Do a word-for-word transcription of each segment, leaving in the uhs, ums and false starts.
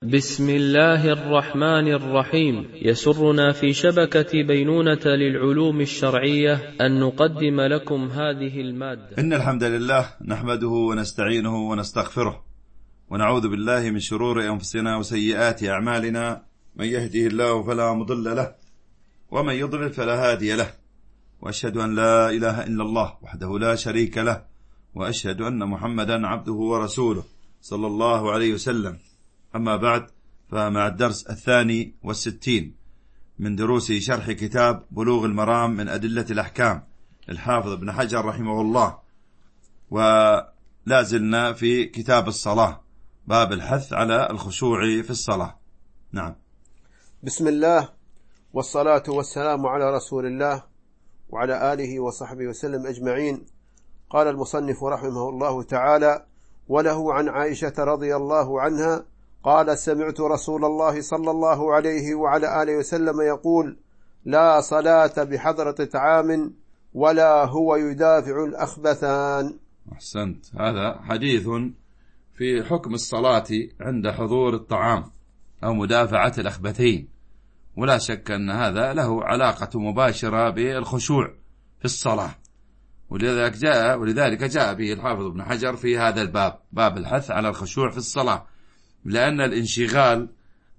بسم الله الرحمن الرحيم. يسرنا في شبكة بينونة للعلوم الشرعية أن نقدم لكم هذه المادة. إن الحمد لله نحمده ونستعينه ونستغفره ونعوذ بالله من شرور أنفسنا وسيئات أعمالنا، من يهده الله فلا مضل له ومن يضلل فلا هادي له، وأشهد أن لا إله إلا الله وحده لا شريك له، وأشهد أن محمدا عبده ورسوله صلى الله عليه وسلم. أما بعد، فمع الدرس الثاني والستين من دروس شرح كتاب بلوغ المرام من أدلة الأحكام الحافظ ابن حجر رحمه الله، ولا زلنا في كتاب الصلاة، باب الحث على الخشوع في الصلاة. نعم. بسم الله والصلاة والسلام على رسول الله وعلى آله وصحبه وسلم أجمعين. قال المصنف رحمه الله تعالى: وله عن عائشة رضي الله عنها قال: سمعت رسول الله صلى الله عليه وعلى آله وسلم يقول: لا صلاة بحضرة طعام ولا هو يدافع الأخبثان. أحسنت. هذا حديث في حكم الصلاة عند حضور الطعام أو مدافعة الأخبثين، ولا شك أن هذا له علاقة مباشرة بالخشوع في الصلاة، ولذلك جاء ولذلك جاء به الحافظ ابن حجر في هذا الباب، باب الحث على الخشوع في الصلاة، لأن الانشغال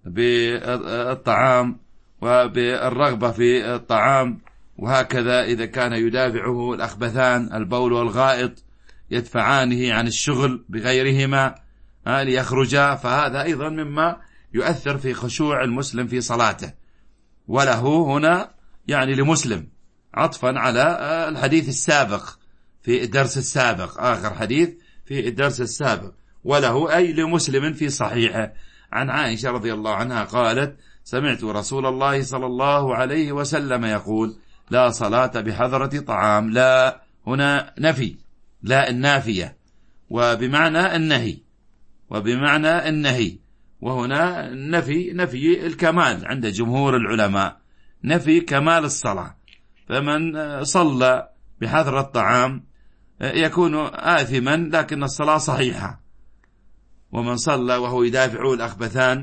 بالطعام وبالرغبة في الطعام وهكذا إذا كان يدافعه الأخبثان البول والغائط يدفعانه عن الشغل بغيرهما ليخرجا، فهذا أيضا مما يؤثر في خشوع المسلم في صلاته. وله هنا يعني لمسلم عطفا على الحديث السابق في الدرس السابق، آخر حديث في الدرس السابق، وله أي لمسلم في صحيحه عن عائشة رضي الله عنها قالت: سمعت رسول الله صلى الله عليه وسلم يقول: لا صلاة بحضرة طعام. لا هنا نفي، لا النافية، وبمعنى النهي، وبمعنى النهي، وهنا نفي نفي الكمال عند جمهور العلماء، نفي كمال الصلاة. فمن صلى بحضرة الطعام يكون آثما لكن الصلاة صحيحة، ومن صلى وهو يدافع الأخبثان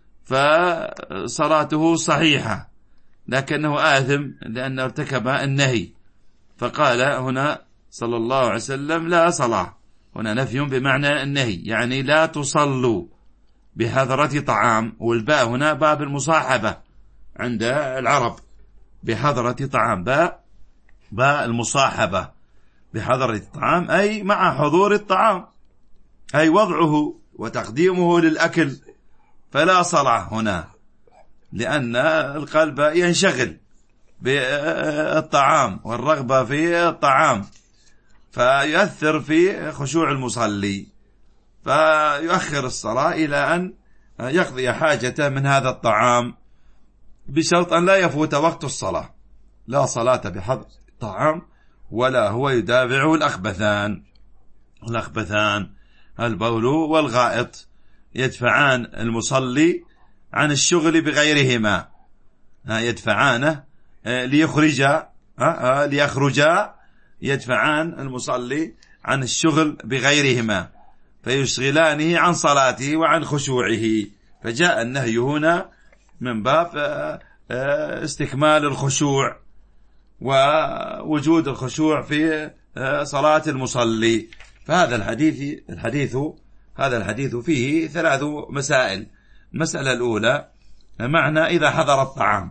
فصلاته صحيحة لكنه آثم لأنه ارتكب النهي. فقال هنا صلى الله عليه وسلم: لا صلاة. هنا نفي بمعنى النهي، يعني لا تصلوا بحضرة طعام، والباء هنا باب المصاحبة عند العرب، بحضرة طعام، باء باء المصاحبة بحضرة الطعام أي مع حضور الطعام، أي وضعه وتقديمه للأكل، فلا صلاة هنا، لأن القلب ينشغل بالطعام والرغبة في الطعام، فيؤثر في خشوع المصلي، فيؤخر الصلاة إلى أن يقضي حاجته من هذا الطعام، بشرط أن لا يفوت وقت الصلاة. لا صلاة بحضر الطعام ولا هو يدافع الأخبثان. الأخبثان البول والغائط يدفعان المصلي عن الشغل بغيرهما، يدفعانه ليخرجا ليخرجا يدفعان المصلي عن الشغل بغيرهما، فيشغلانه عن صلاته وعن خشوعه. فجاء النهي هنا من باب استكمال الخشوع ووجود الخشوع في صلاة المصلي. فهذا الحديث الحديث هذا الحديث فيه ثلاث مسائل. المسألة الأولى معنى إذا حضر الطعام،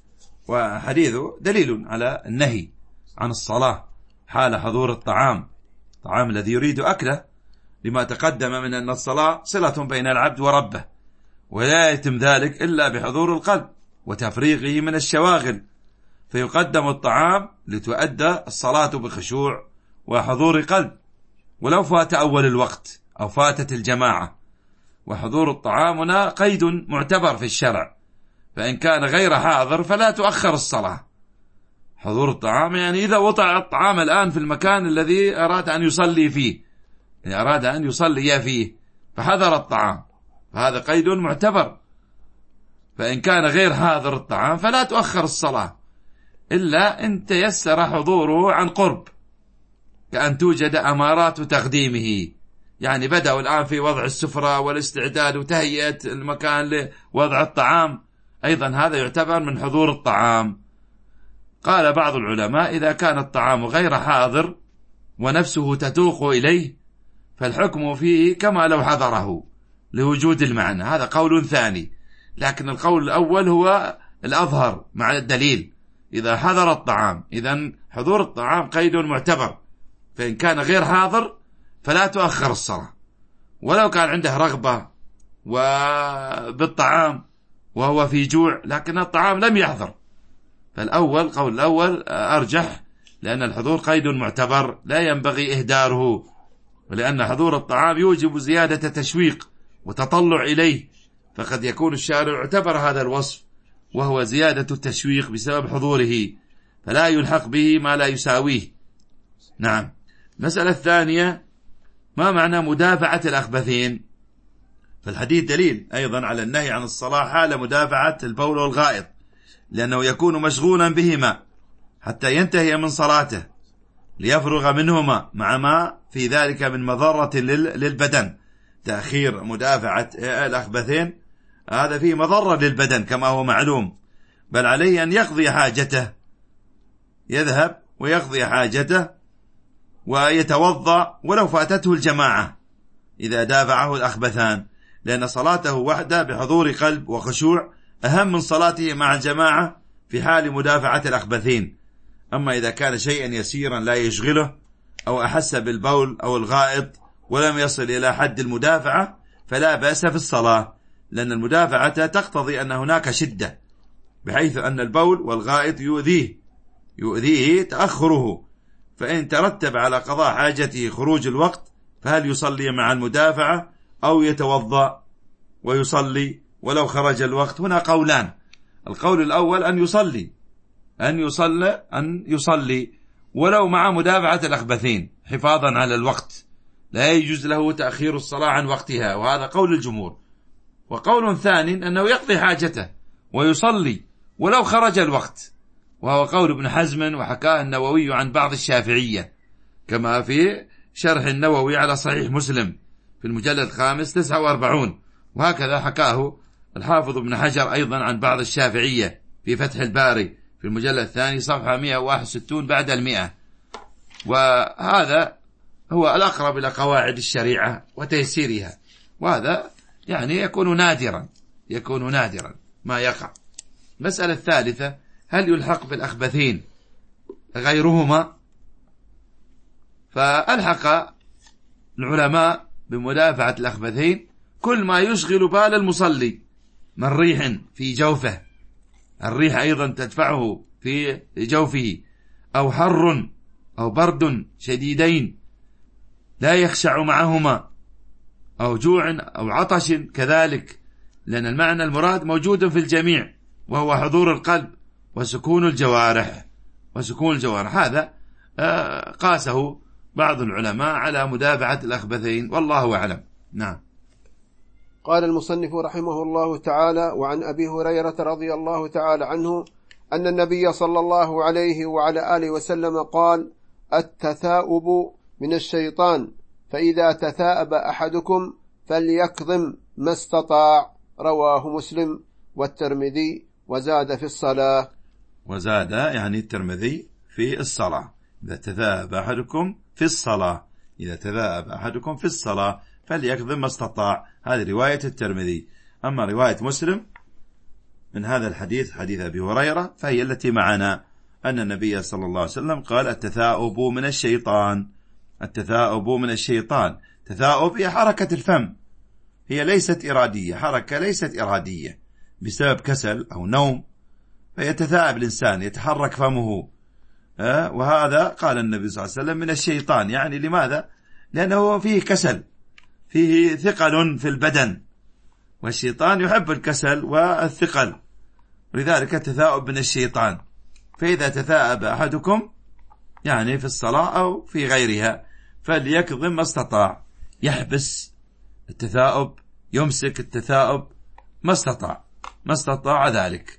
وحديثه دليل على النهي عن الصلاة حال حضور الطعام، الطعام الذي يريد أكله، لما تقدم من أن الصلاة صلة بين العبد وربه، ولا يتم ذلك إلا بحضور القلب وتفريغه من الشواغل، فيقدم الطعام لتؤدى الصلاة بخشوع وحضور قلب، ولو فات أول الوقت أو فاتت الجماعة. وحضور الطعام هنا قيد معتبر في الشرع، فإن كان غير حاضر فلا تؤخر الصلاة. حضور الطعام يعني إذا وضع الطعام الآن في المكان الذي أراد أن يصلي فيه، يعني أراد أن يصلي فيه فحضر الطعام، فهذا قيد معتبر. فإن كان غير حاضر الطعام فلا تؤخر الصلاة إلا إن تيسر حضوره عن قرب، كأن توجد أمارات تقديمه، يعني بدأوا الآن في وضع السفرة والاستعداد وتهيئة المكان لوضع الطعام، أيضا هذا يعتبر من حضور الطعام. قال بعض العلماء إذا كان الطعام غير حاضر ونفسه تتوق إليه فالحكم فيه كما لو حضره لوجود المعنى، هذا قول ثاني. لكن القول الأول هو الأظهر مع الدليل، إذا حضر الطعام، إذن حضور الطعام قيد معتبر، فإن كان غير حاضر فلا تؤخر الصلاة، ولو كان عنده رغبة وبالطعام وهو في جوع لكن الطعام لم يحضر، فالأول قول الأول أرجح، لأن الحضور قيد معتبر لا ينبغي إهداره، ولأن حضور الطعام يوجب زيادة تشويق وتطلع إليه، فقد يكون الشارع اعتبر هذا الوصف وهو زيادة التشويق بسبب حضوره، فلا يلحق به ما لا يساويه. نعم. المسألة الثانية، ما معنى مدافعة الأخبثين؟ فالحديث دليل أيضا على النهي عن الصلاة حال مدافعة البول والغائط، لأنه يكون مشغولا بهما حتى ينتهي من صلاته ليفرغ منهما، مع ما في ذلك من مضرة للبدن. تأخير مدافعة الأخبثين هذا فيه مضرة للبدن كما هو معلوم، بل عليه أن يقضي حاجته، يذهب ويقضي حاجته ويتوضأ ولو فاتته الجماعة إذا دافعه الأخبثان، لأن صلاته وحده بحضور قلب وخشوع أهم من صلاته مع الجماعة في حال مدافعة الأخبثين. أما إذا كان شيئا يسيرا لا يشغله أو أحس بالبول أو الغائط ولم يصل إلى حد المدافعة فلا بأس في الصلاة، لأن المدافعة تقتضي أن هناك شدة، بحيث أن البول والغائط يؤذيه يؤذيه تأخره، فإن ترتب على قضاء حاجته خروج الوقت فهل يصلي مع المدافعة أو يتوضأ ويصلي ولو خرج الوقت؟ هنا قولان. القول الأول أن يصلي أن يصلي أن يصلي ولو مع مدافعة الأخبثين حفاظا على الوقت، لا يجوز له تأخير الصلاة عن وقتها، وهذا قول الجمهور. وقول ثاني أنه يقضي حاجته ويصلي ولو خرج الوقت، وهو قول ابن حزم وحكاه النووي عن بعض الشافعية، كما في شرح النووي على صحيح مسلم في المجلد الخامس تسعة وأربعون، وهكذا حكاه الحافظ ابن حجر أيضا عن بعض الشافعية في فتح الباري في المجلد الثاني صفحة مئة وواحد وستين بعد المئة. وهذا هو الأقرب إلى قواعد الشريعة وتيسيرها، وهذا يعني يكون نادرا يكون نادرا ما يقع. المسألة الثالثة، هل يلحق بالأخبثين غيرهما؟ فألحق العلماء بمدافعة الأخبثين كل ما يشغل بال المصلي من ريح في جوفه، الريح أيضا تدفعه في جوفه، أو حر أو برد شديدين لا يخشع معهما، أو جوع أو عطش كذلك، لأن المعنى المراد موجود في الجميع وهو حضور القلب وسكون الجوارح وسكون الجوارح هذا قاسه بعض العلماء على مدافعة الأخبثين، والله أعلم. نعم. قال المصنف رحمه الله تعالى: وعن أبي هريرة رضي الله تعالى عنه أن النبي صلى الله عليه وعلى آله وسلم قال: التثاؤب من الشيطان، فإذا تثاءب أحدكم فليكظم ما استطاع. رواه مسلم والترمذي وزاد في الصلاة. وزاد يعني الترمذي في الصلاة، إذا تثاءب أحدكم في الصلاة إذا تثاءب أحدكم في الصلاة فليكظم ما استطاع، هذه رواية الترمذي. أما رواية مسلم من هذا الحديث، حديث أبي هريرة، فهي التي معنا، أن النبي صلى الله عليه وسلم قال: التثاؤب من الشيطان. التثاؤب من الشيطان، تثاؤب هي حركة الفم، هي ليست إرادية، حركة ليست إرادية بسبب كسل أو نوم، فيتثاءب الإنسان يتحرك فمه، أه؟ وهذا قال النبي صلى الله عليه وسلم من الشيطان. يعني لماذا؟ لأنه فيه كسل، فيه ثقل في البدن، والشيطان يحب الكسل والثقل، ولذلك التثاؤب من الشيطان. فإذا تثاءب أحدكم يعني في الصلاة أو في غيرها فليكظم ما استطاع، يحبس التثاؤب، يمسك التثاؤب ما استطاع ما استطاع ذلك.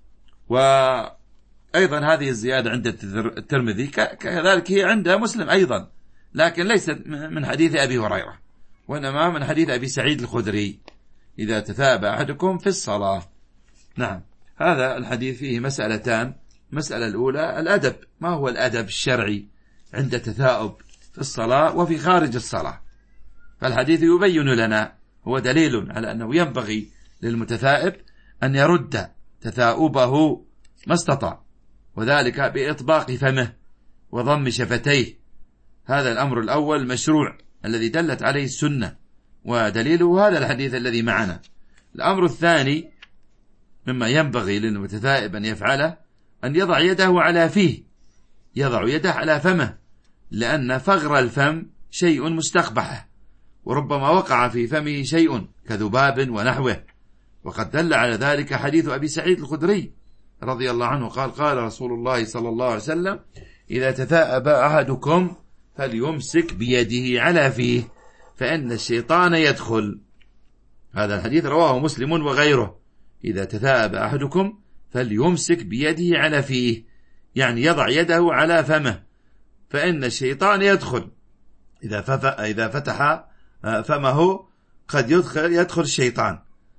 وأيضا هذه الزيادة عند الترمذي كذلك هي عند مسلم أيضا، لكن ليست من حديث أبي هريرة، وإنما من حديث أبي سعيد الخدري إذا تثاءب أحدكم في الصلاة. نعم، هذا الحديث فيه مسألتان. مسألة الأولى الأدب، ما هو الأدب الشرعي عند التثاؤب في الصلاة وفي خارج الصلاة. فالحديث يبين لنا، هو دليل على أنه ينبغي للمتثائب أن يرد تثاؤبه ما استطاع، وذلك بإطباق فمه وضم شفتيه. هذا الأمر الأول مشروع الذي دلت عليه السنة، ودليله هذا الحديث الذي معنا. الأمر الثاني مما ينبغي للمتثائب أن يفعله أن يضع يده على فيه، يضع يده على فمه، لأن فغر الفم شيء مستقبح، وربما وقع في فمه شيء كذباب ونحوه. وقد دل على ذلك حديث أبي سعيد الخدري رضي الله عنه قال: قال رسول الله صلى الله عليه وسلم: إذا تثاءب أحدكم فليمسك بيده على فيه فإن الشيطان يدخل. هذا الحديث رواه مسلم وغيره. إذا تثاءب أحدكم فليمسك بيده على فيه، يعني يضع يده على فمه، فإن الشيطان يدخل. إذا فتح فمه قد يدخل, يدخل الشيطان.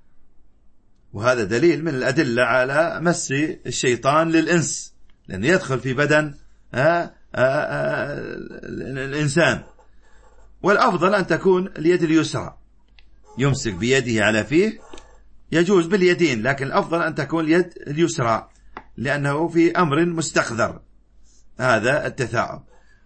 وهذا دليل من الأدلة على مس الشيطان للإنس، لأنه يدخل في بدن آآ آآ الإنسان. والأفضل أن تكون اليد اليسرى، يمسك بيده على فيه، يجوز باليدين، لكن الأفضل أن تكون اليد اليسرى لأنه في أمر مستقذر هذا التثاؤب.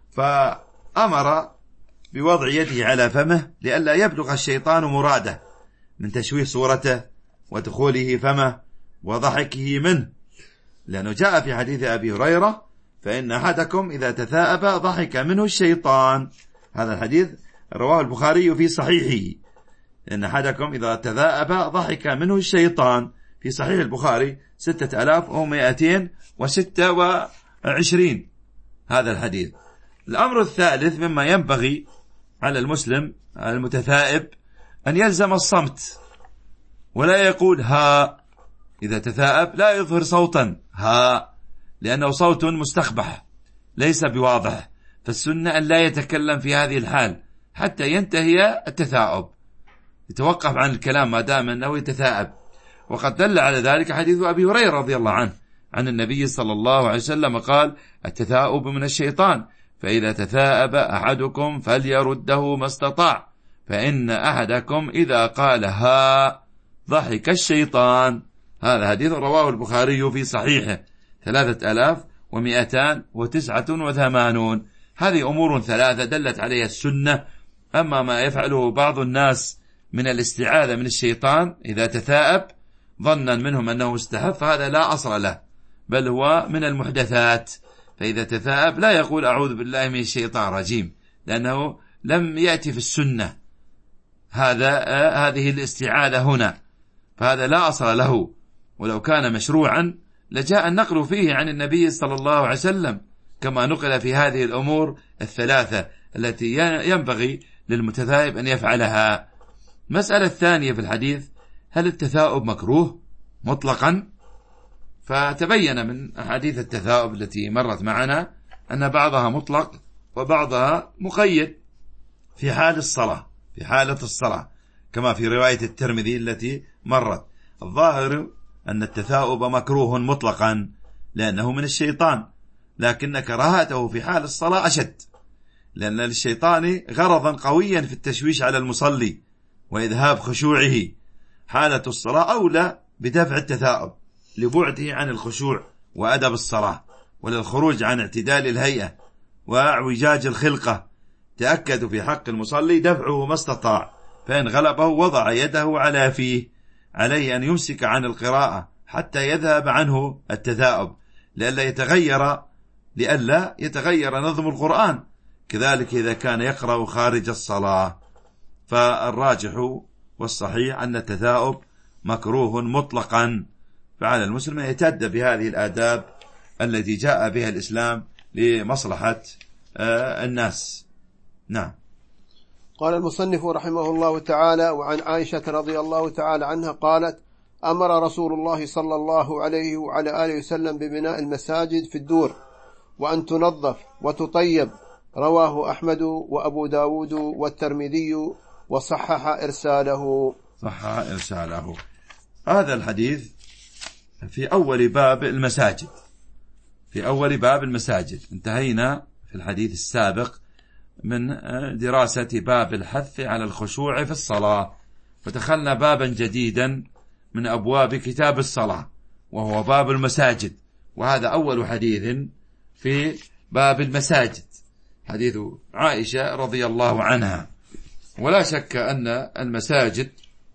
فأمر بوضع يده على فمه لئلا يبلغ الشيطان مراده من تشويه صورته ودخوله فمه وضحكه منه، لأنه جاء في حديث أبي هريرة: فإن أحدكم إذا تثاءب ضحك منه الشيطان. هذا الحديث رواه البخاري في صحيحه، إن أحدكم إذا تثاءب ضحك منه الشيطان، في صحيح البخاري ستة آلاف ومائتين وستة وعشرين هذا الحديث. الأمر الثالث مما ينبغي على المسلم المتثائب أن يلزم الصمت، ولا يقول ها. إذا تثاءب لا يظهر صوتا ها، لأنه صوت مستقبح ليس بواضح، فالسنة أن لا يتكلم في هذه الحال حتى ينتهي التثاؤب، يتوقف عن الكلام ما دام أنه يتثاءب. وقد دل على ذلك حديث أبي هريرة رضي الله عنه عن النبي صلى الله عليه وسلم قال: التثاؤب من الشيطان، فإذا تثاءب أحدكم فليرده ما استطاع، فإن أحدكم إذا قال ها ضحك الشيطان. هذا حديث رواه البخاري في صحيحه ثلاثة آلاف ومئتان وتسعة وثمانون. هذه أمور ثلاثة دلت عليها السنة. أما ما يفعله بعض الناس من الاستعاذة من الشيطان إذا تثاءب ظنا منهم أنه مستحب، فهذا لا أصل له، بل هو من المحدثات. فإذا تثاءب لا يقول أعوذ بالله من الشيطان الرجيم، لأنه لم يأتي في السنة هذا هذه الاستعاذة هنا، فهذا لا أصل له. ولو كان مشروعا لجاء النقل فيه عن النبي صلى الله عليه وسلم، كما نقل في هذه الأمور الثلاثة التي ينبغي للمتثائب أن يفعلها. مسألة الثانية في الحديث: هل التثاؤب مكروه مطلقا؟ فتبين من أحاديث التثاؤب التي مرت معنا أن بعضها مطلق وبعضها مقيد في حال الصلاة، في حالة الصلاة، كما في رواية الترمذي التي مرت. الظاهر أن التثاؤب مكروه مطلقا لأنه من الشيطان، لكن كراهته في حال الصلاة أشد، لأن للشيطان غرضا قويا في التشويش على المصلي وإذهاب خشوعه. حالة الصلاة أولى بدفع التثاؤب لبعده عن الخشوع وأدب الصلاة، وللخروج عن اعتدال الهيئة واعوجاج الخلقة. تأكد في حق المصلي دفعه ما استطاع، فإن غلبه وضع يده على فيه. عليه أن يمسك عن القراءة حتى يذهب عنه التثاؤب، لئلا يتغير لئلا يتغير نظم القرآن. كذلك إذا كان يقرأ خارج الصلاة. فالراجح والصحيح أن التثاؤب مكروه مطلقا، فعلى المسلم يتأدب بهذه الآداب التي جاء بها الإسلام لمصلحة الناس. نعم. قال المصنف رحمه الله تعالى: وعن عائشة رضي الله تعالى عنها قالت: أمر رسول الله صلى الله عليه وعلى آله وسلم ببناء المساجد في الدور وأن تنظف وتطيب. رواه أحمد وأبو داود والترمذي وصحح إرساله صحح إرساله. هذا الحديث في أول باب المساجد، في أول باب المساجد. انتهينا في الحديث السابق من دراسة باب الحث على الخشوع في الصلاة، ودخلنا بابا جديدا من أبواب كتاب الصلاة وهو باب المساجد، وهذا أول حديث في باب المساجد، حديث عائشة رضي الله عنها. ولا شك أن المساجد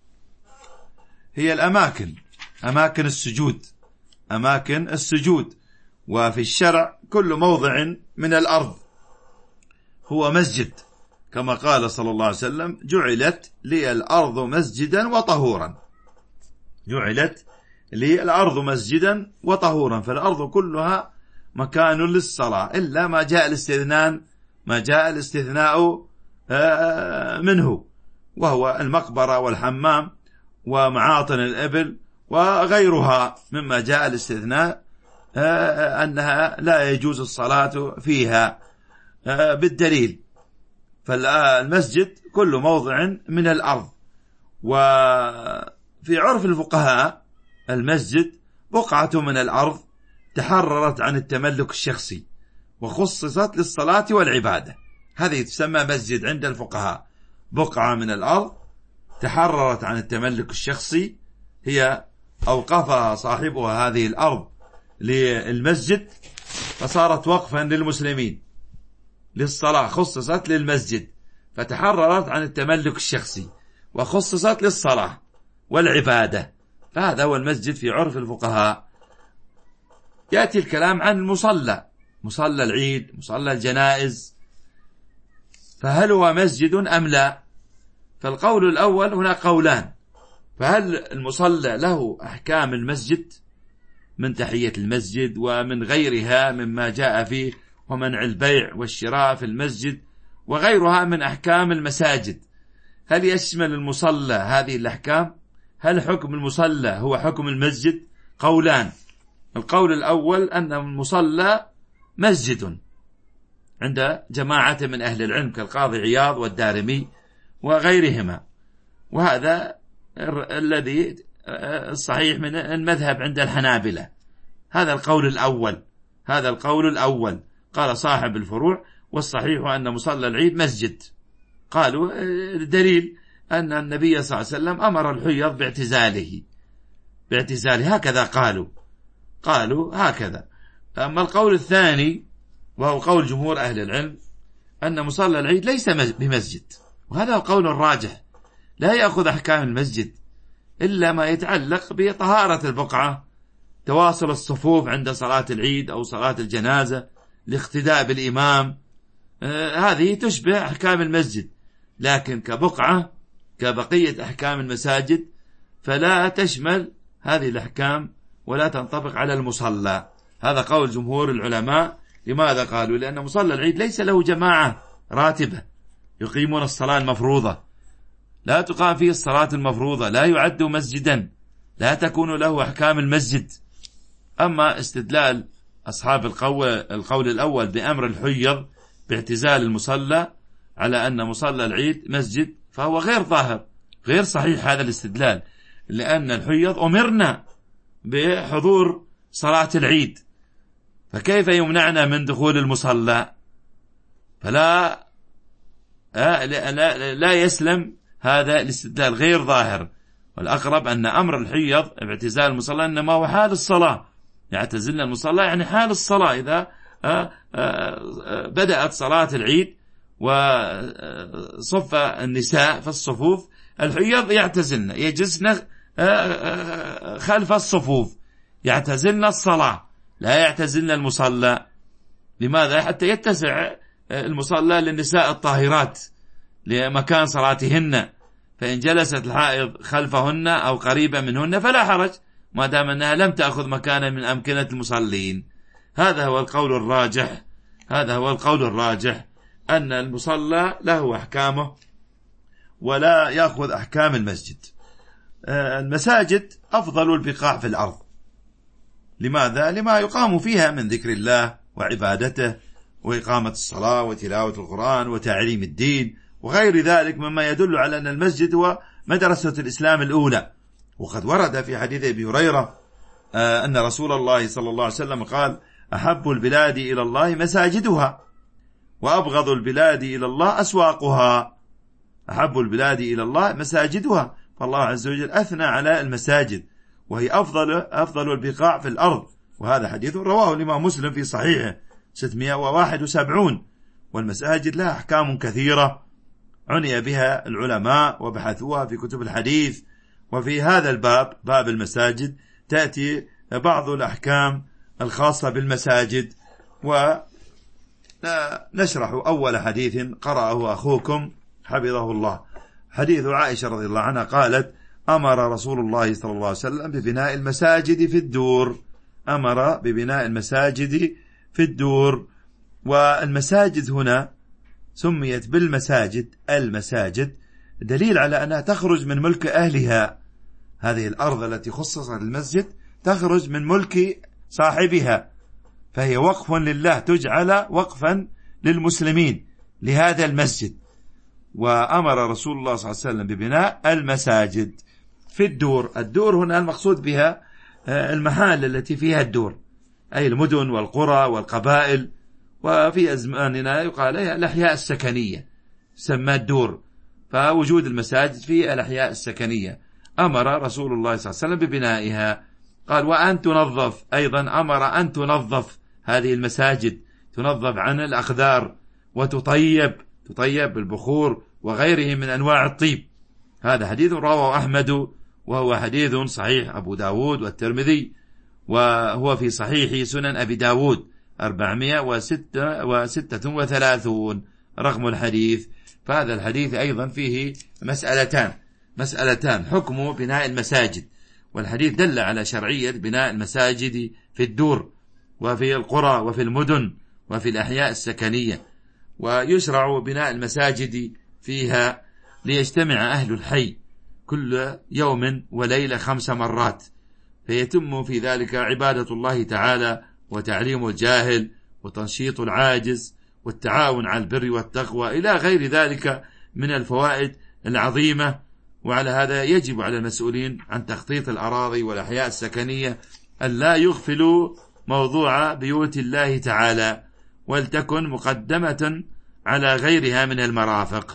هي الأماكن، أماكن السجود، أماكن السجود. وفي الشرع كل موضع من الأرض هو مسجد، كما قال صلى الله عليه وسلم: جعلت لي الأرض مسجدا وطهورا. جعلت لي الأرض مسجدا وطهورا، فالأرض كلها مكان للصلاة إلا ما جاء الاستثناء ما جاء الاستثناء منه، وهو المقبرة والحمام ومعاطن الإبل وغيرها مما جاء الاستثناء أنها لا يجوز الصلاة فيها بالدليل. فالمسجد كل موضع من الأرض. وفي عرف الفقهاء المسجد بقعة من الأرض تحررت عن التملك الشخصي وخصصت للصلاة والعبادة، هذه تسمى مسجد عند الفقهاء. بقعة من الأرض تحررت عن التملك الشخصي، هي أوقفها صاحبها هذه الأرض للمسجد فصارت وقفا للمسلمين للصلاة، خصصت للمسجد فتحررت عن التملك الشخصي وخصصت للصلاة والعبادة، فهذا هو المسجد في عرف الفقهاء. يأتي الكلام عن المصلى، مصلى العيد، مصلى الجنائز، فهل هو مسجد أم لا؟ فالقول الأول هنا قولان، فهل المصلى له أحكام المسجد من تحية المسجد ومن غيرها مما جاء فيه ومنع البيع والشراء في المسجد وغيرها من أحكام المساجد، هل يشمل المصلى هذه الأحكام؟ هل حكم المصلى هو حكم المسجد؟ قولان. القول الأول أن المصلى مسجد عند جماعة من أهل العلم كالقاضي عياض والدارمي وغيرهما، وهذا الذي الصحيح من المذهب عند الحنابلة. هذا القول الأول، هذا القول الأول قال صاحب الفروع: والصحيح أن مصلى العيد مسجد. قالوا الدليل أن النبي صلى الله عليه وسلم أمر الحيض باعتزاله باعتزاله هكذا قالوا قالوا هكذا. أما القول الثاني وهو قول جمهور أهل العلم أن مصلى العيد ليس بمسجد، وهذا القول الراجح، لا يأخذ أحكام المسجد إلا ما يتعلق بطهارة البقعة، تواصل الصفوف عند صلاة العيد أو صلاة الجنازة، الاقتداء بالإمام، آه هذه تشبه أحكام المسجد، لكن كبقعة كبقية أحكام المساجد فلا تشمل هذه الأحكام ولا تنطبق على المصلى. هذا قول جمهور العلماء. لماذا قالوا؟ لأن مصلى العيد ليس له جماعة راتبة يقيمون الصلاة المفروضة، لا تقام فيه الصلاة المفروضة، لا يعد مسجدا، لا تكون له أحكام المسجد. أما استدلال أصحاب القول, القول الأول بأمر الحيض باعتزال المصلى على أن مصلى العيد مسجد فهو غير ظاهر، غير صحيح هذا الاستدلال، لأن الحيض أمرنا بحضور صلاة العيد، فكيف يمنعنا من دخول المصلى؟ فلا لا, لا يسلم هذا الاستدلال، غير ظاهر. والأقرب أن أمر الحيض باعتزال المصلى إنما هو حال الصلاة، يعتزلنا المصلى يعني حال الصلاة، إذا بدأت صلاة العيد وصف النساء في الصفوف الحيض يعتزلن، يجلسن خلف الصفوف، يعتزلن الصلاة، لا يعتزلن المصلى. لماذا؟ حتى يتسع المصلى للنساء الطاهرات لمكان صلاتهن، فإن جلست الحائض خلفهن أو قريبة منهن فلا حرج، ما دام أنها لم تأخذ مكانا من أمكنة المصلين. هذا هو القول الراجح، هذا هو القول الراجح أن المصلى له أحكامه ولا يأخذ أحكام المسجد. المساجد أفضل البقاع في الأرض. لماذا؟ لما يقام فيها من ذكر الله وعبادته وإقامة الصلاة وتلاوة القرآن وتعليم الدين وغير ذلك مما يدل على أن المسجد هو مدرسة الإسلام الأولى. وقد ورد في حديث أبي هريرة أن رسول الله صلى الله عليه وسلم قال: أحب البلاد إلى الله مساجدها، وأبغض البلاد إلى الله أسواقها. أحب البلاد إلى الله مساجدها، فالله عز وجل أثنى على المساجد وهي أفضل أفضل البقاع في الأرض. وهذا حديث رواه الإمام مسلم في صحيحه ستمائة وواحد وسبعين. والمساجد لها أحكام كثيرة عني بها العلماء وبحثوها في كتب الحديث. وفي هذا الباب، باب المساجد، تأتي بعض الأحكام الخاصة بالمساجد. ونشرح أول حديث قرأه أخوكم حفظه الله، حديث عائشة رضي الله عنها قالت: أمر رسول الله صلى الله عليه وسلم ببناء المساجد في الدور. أمر ببناء المساجد في الدور. والمساجد هنا سميت بالمساجد المساجد دليل على أنها تخرج من ملك أهلها. هذه الأرض التي خصصت للمسجد تخرج من ملك صاحبها، فهي وقف لله، تجعل وقفا للمسلمين لهذا المسجد. وأمر رسول الله صلى الله عليه وسلم ببناء المساجد في الدور. الدور هنا المقصود بها المحال التي فيها الدور، أي المدن والقرى والقبائل. وفي أزماننا يقال الأحياء السكنية سمى الدور، فوجود المساجد في الأحياء السكنية. أمر رسول الله صلى الله عليه وسلم ببنائها. قال: وأن تنظف، أيضا أمر أن تنظف هذه المساجد، تنظف عن الأقذار وتطيب، تطيب بالبخور وغيره من أنواع الطيب. هذا حديث رواه أحمد، وهو حديث صحيح أبو داود والترمذي، وهو في صحيح سنن أبي داود أربعمائة وستة وثلاثين رقم الحديث. فهذا الحديث أيضا فيه مسألتان مسألتان حكم بناء المساجد. والحديث دل على شرعية بناء المساجد في الدور وفي القرى وفي المدن وفي الأحياء السكنية. ويشرع بناء المساجد فيها ليجتمع أهل الحي كل يوم وليلة خمس مرات، فيتم في ذلك عبادة الله تعالى وتعليم الجاهل وتنشيط العاجز والتعاون على البر والتقوى إلى غير ذلك من الفوائد العظيمة. وعلى هذا يجب على المسؤولين عن تخطيط الأراضي والأحياء السكنية أن لا يغفلوا موضوع بيوت الله تعالى، ولتكن مقدمة على غيرها من المرافق.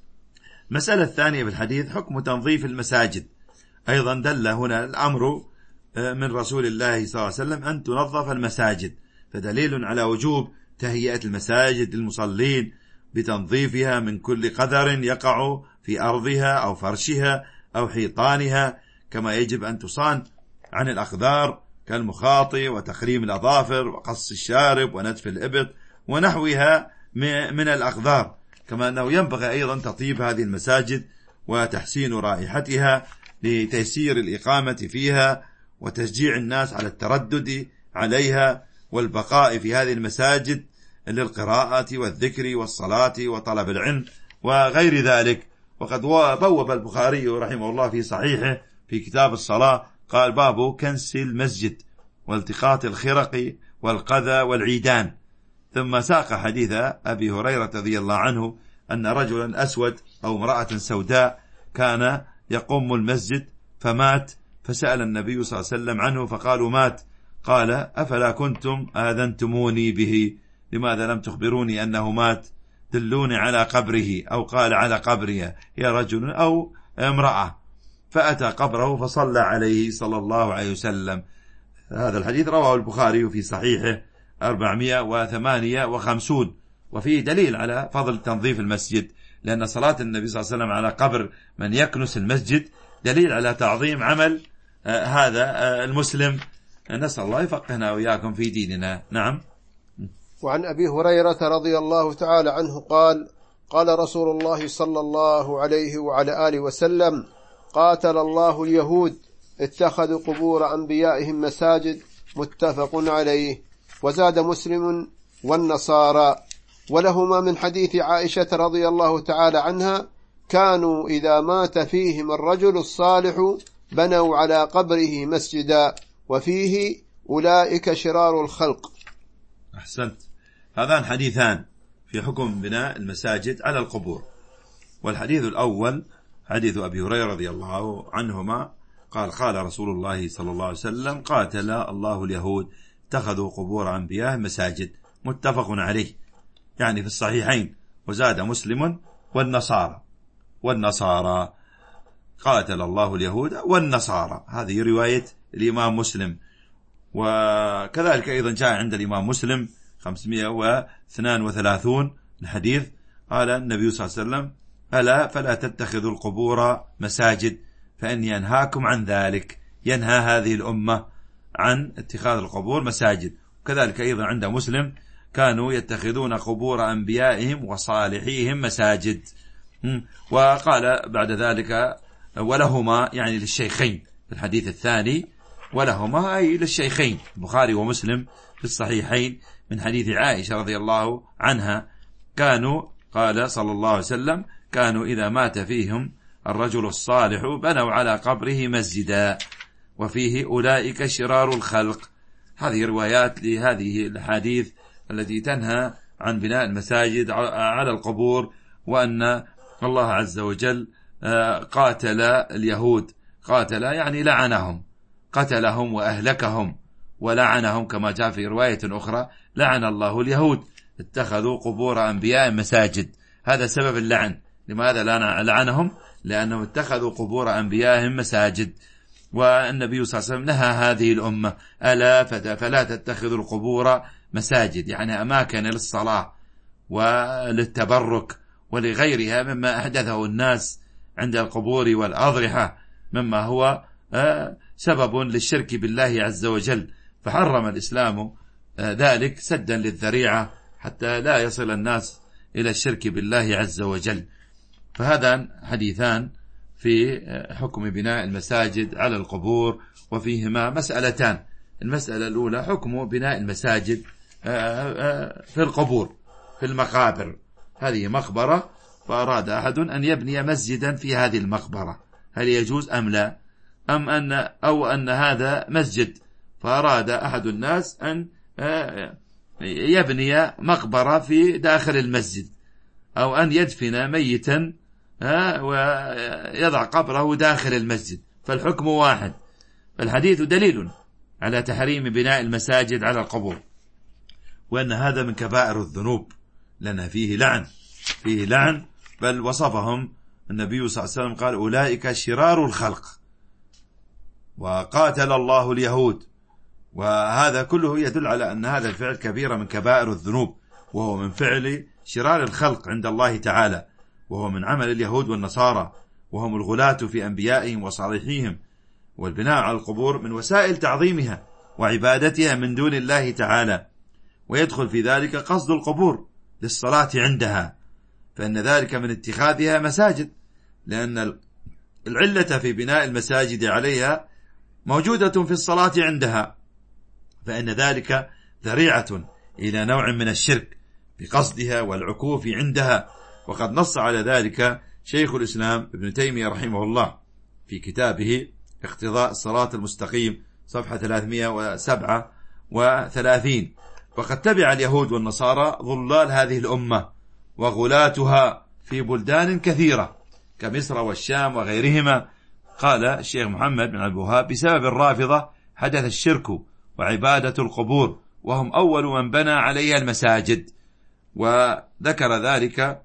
المسألة الثانية بالحديث حكم تنظيف المساجد. أيضا دل هنا الأمر من رسول الله صلى الله عليه وسلم أن تنظف المساجد، فدليل على وجوب تهيئة المساجد للمصلين بتنظيفها من كل قذر يقع في أرضها أو فرشها أو حيطانها، كما يجب أن تصان عن الأقذار كالمخاطي وتخريم الأظافر وقص الشارب ونتف الإبط ونحوها من الأقذار. كما أنه ينبغي أيضا تطيب هذه المساجد وتحسين رائحتها لتيسير الإقامة فيها وتشجيع الناس على التردد عليها والبقاء في هذه المساجد للقراءة والذكر والصلاة وطلب العلم وغير ذلك. وقد بوب البخاري رحمه الله في صحيحه في كتاب الصلاة قال: باب كنس المسجد والتقاط الخرق والقذى والعيدان. ثم ساق حديث أبي هريرة رضي الله عنه أن رجلا أسود أو امرأة سوداء كان يقوم المسجد فمات، فسأل النبي صلى الله عليه وسلم عنه فقالوا: مات. قال: أفلا كنتم آذنتموني به؟ لماذا لم تخبروني أنه مات؟ دلوني على قبره، أو قال على قبرها، يا رجل أو امرأة. فأتى قبره فصلى عليه صلى الله عليه وسلم. هذا الحديث رواه البخاري في صحيحه أربعمائة وثمانية وخمسين. وفيه دليل على فضل تنظيف المسجد، لأن صلاة النبي صلى الله عليه وسلم على قبر من يكنس المسجد دليل على تعظيم عمل آه هذا آه المسلم. نسأل الله يفقهنا وإياكم في ديننا. نعم. وعن أبي هريرة رضي الله تعالى عنه قال: قال رسول الله صلى الله عليه وعلى آله وسلم: قاتل الله اليهود اتخذوا قبور أنبيائهم مساجد. متفق عليه. وزاد مسلم: والنصارى. ولهما من حديث عائشة رضي الله تعالى عنها: كانوا إذا مات فيهم الرجل الصالح بنوا على قبره مسجدا، وفيه أولئك شرار الخلق. أحسنت. هذان حديثان في حكم بناء المساجد على القبور. والحديث الأول حديث أبي هريرة رضي الله عنهما قال قال رسول الله صلى الله عليه وسلم قاتل الله اليهود اتخذوا قبور أنبياء مساجد، متفق عليه، يعني في الصحيحين. وزاد مسلم والنصارى والنصارى قاتل الله اليهود والنصارى، هذه رواية الإمام مسلم. وكذلك أيضا جاء عند الإمام مسلم خمسمائة واثنين وثلاثين الحديث، قال النبي صلى الله عليه وسلم ألا فلا تتخذوا القبور مساجد فإني أنهاكم عن ذلك. ينهى هذه الأمة عن اتخاذ القبور مساجد. وكذلك أيضا عند مسلم كانوا يتخذون قبور أنبيائهم وصالحيهم مساجد. وقال بعد ذلك ولهما، يعني للشيخين في الحديث الثاني، ولهما أي للشيخين البخاري ومسلم في الصحيحين من حديث عائشة رضي الله عنها، كانوا قال صلى الله عليه وسلم كانوا إذا مات فيهم الرجل الصالح بنوا على قبره مسجدا وفيه أولئك شرار الخلق. هذه روايات لهذه الحديث التي تنهى عن بناء المساجد على القبور، وأن الله عز وجل قاتل اليهود، قاتل يعني لعنهم، قتلهم وأهلكهم ولعنهم، كما جاء في رواية أخرى لعن الله اليهود اتخذوا قبور أنبياء مساجد. هذا سبب اللعن. لماذا لعنهم؟ لأنهم اتخذوا قبور أنبيائهم مساجد. والنبي صلى الله عليه وسلم نهى هذه الأمة ألا فلا تتخذوا القبور مساجد، يعني أماكن للصلاة وللتبرك ولغيرها مما أحدثه الناس عند القبور والأضرحة، مما هو سبب للشرك بالله عز وجل. فحرم الإسلام ذلك سدا للذريعة حتى لا يصل الناس إلى الشرك بالله عز وجل. فهذا حديثان في حكم بناء المساجد على القبور، وفيهما مسألتان. المسألة الأولى حكم بناء المساجد في القبور، في المقابر. هذه مقبرة فأراد أحد أن يبني مسجدا في هذه المقبرة، هل يجوز أم لا؟ أم أن أو أن هذا مسجد فأراد أحد الناس أن يبني مقبرة في داخل المسجد، أو أن يدفن ميتا ويضع قبره داخل المسجد، فالحكم واحد. الحديث دليل على تحريم بناء المساجد على القبور، وأن هذا من كبائر الذنوب، لأن فيه لعن، فيه لعن. بل وصفهم النبي صلى الله عليه وسلم قال أولئك شرار الخلق، وقاتل الله اليهود. وهذا كله يدل على أن هذا الفعل كبيرة من كبائر الذنوب، وهو من فعل شرار الخلق عند الله تعالى، وهو من عمل اليهود والنصارى، وهم الغلاة في أنبيائهم وصالحيهم. والبناء على القبور من وسائل تعظيمها وعبادتها من دون الله تعالى، ويدخل في ذلك قصد القبور للصلاة عندها، فإن ذلك من اتخاذها مساجد، لأن العلة في بناء المساجد عليها موجودة في الصلاة عندها، فإن ذلك ذريعة إلى نوع من الشرك بقصدها والعكوف عندها. وقد نص على ذلك شيخ الإسلام ابن تيمية رحمه الله في كتابه اقتضاء الصراط المستقيم صفحة ثلاثمائة وسبعة وثلاثين. وقد تبع اليهود والنصارى ضلال هذه الأمة وغلاتها في بلدان كثيرة كمصر والشام وغيرهما. قال الشيخ محمد بن عبد الوهاب بسبب الرافضة حدث الشرك وعبادة القبور، وهم أول من بنى عليها المساجد. وذكر ذلك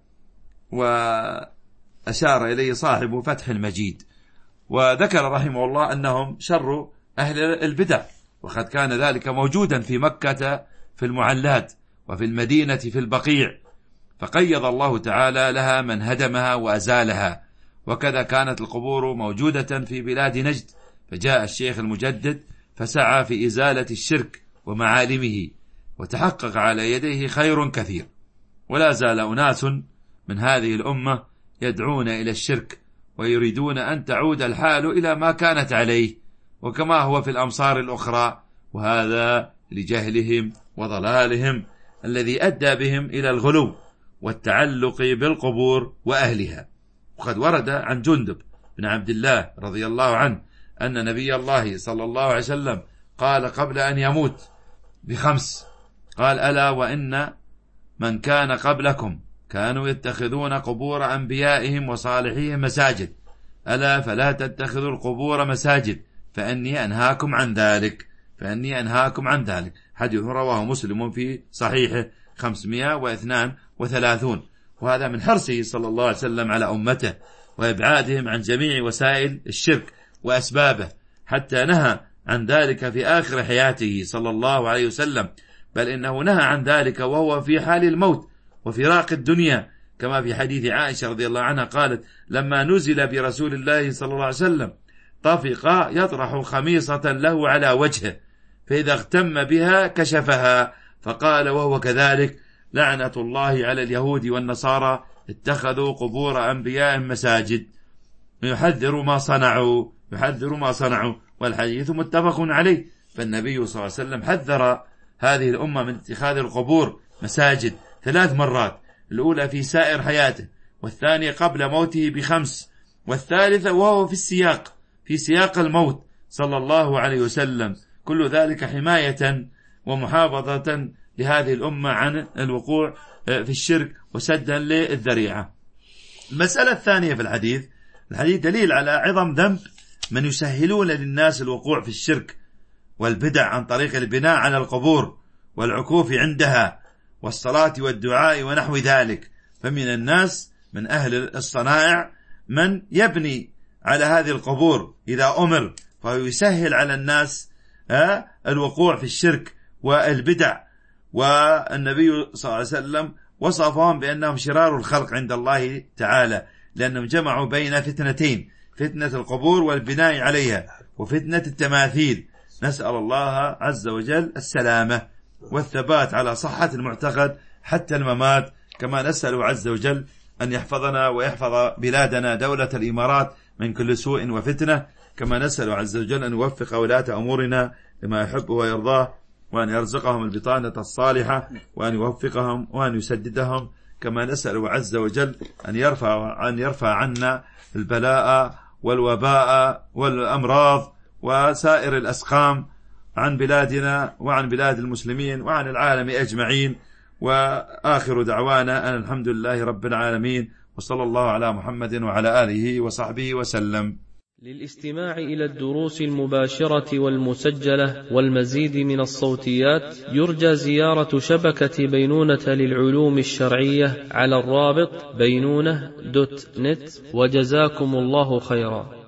وأشار إليه صاحب فتح المجيد، وذكر رحمه الله أنهم شر أهل البدع، وقد كان ذلك موجودا في مكة في المعلات وفي المدينة في البقيع، فقيض الله تعالى لها من هدمها وأزالها. وكذا كانت القبور موجودة في بلاد نجد، فجاء الشيخ المجدد فسعى في إزالة الشرك ومعالمه، وتحقق على يديه خير كثير. ولا زال أناس من هذه الأمة يدعون إلى الشرك ويريدون أن تعود الحال إلى ما كانت عليه وكما هو في الأمصار الأخرى، وهذا لجهلهم وضلالهم الذي أدى بهم إلى الغلو والتعلق بالقبور وأهلها. وقد ورد عن جندب بن عبد الله رضي الله عنه أن نبي الله صلى الله عليه وسلم قال قبل أن يموت بخمس، قال ألا وإن من كان قبلكم كانوا يتخذون قبور أنبيائهم وصالحيهم مساجد، ألا فلا تتخذوا القبور مساجد فإني أنهاكم عن ذلك فإني أنهاكم عن ذلك. حديث رواه مسلم في صحيحه خمسمائة واثنين وثلاثين. وهذا من حرصه صلى الله عليه وسلم على أمته وإبعادهم عن جميع وسائل الشرك وأسبابه، حتى نهى عن ذلك في آخر حياته صلى الله عليه وسلم، بل إنه نهى عن ذلك وهو في حال الموت وفراق الدنيا، كما في حديث عائشة رضي الله عنها قالت: لما نزل برسول الله صلى الله عليه وسلم طفق يطرح خميصة له على وجهه، فإذا اغتم بها كشفها، فقال وهو كذلك: لعنة الله على اليهود والنصارى اتخذوا قبور أنبيائهم مساجد. يحذر ما صنعوا يحذر ما صنعوا والحديث متفق عليه. فالنبي صلى الله عليه وسلم حذر هذه الأمة من اتخاذ القبور مساجد ثلاث مرات، الأولى في سائر حياته، والثانية قبل موته بخمس، والثالثة وهو في السياق في سياق الموت صلى الله عليه وسلم. كل ذلك حماية ومحافظة لهذه الأمة عن الوقوع في الشرك وسدا للذريعة. المسألة الثانية في الحديث الحديث دليل على عظم ذنب من يسهلون للناس الوقوع في الشرك والبدع عن طريق البناء على القبور والعكوف عندها والصلاة والدعاء ونحو ذلك. فمن الناس من أهل الصنائع من يبني على هذه القبور إذا أمر، فهو يسهل على الناس الوقوع في الشرك والبدع. والنبي صلى الله عليه وسلم وصفهم بأنهم شرار الخلق عند الله تعالى، لأنهم جمعوا بين فتنتين: فتنة القبور والبناء عليها، وفتنة التماثيل. نسأل الله عز وجل السلامة والثبات على صحة المعتقد حتى الممات، كما نسأل عز وجل أن يحفظنا ويحفظ بلادنا دولة الإمارات من كل سوء وفتنة، كما نسأل عز وجل أن يوفق ولاة أمورنا لما يحب ويرضاه، وأن يرزقهم البطانة الصالحة، وأن يوفقهم وأن يسددهم، كما نسأل عز وجل أن يرفع أن يرفع عنا البلاء والوباء والأمراض وسائر الأسقام عن بلادنا وعن بلاد المسلمين وعن العالم أجمعين. وآخر دعوانا أن الحمد لله رب العالمين، وصلى الله على محمد وعلى آله وصحبه وسلم. للاستماع إلى الدروس المباشرة والمسجلة والمزيد من الصوتيات يرجى زيارة شبكة بينونة للعلوم الشرعية على الرابط بينونة دوت نت، وجزاكم الله خيرا.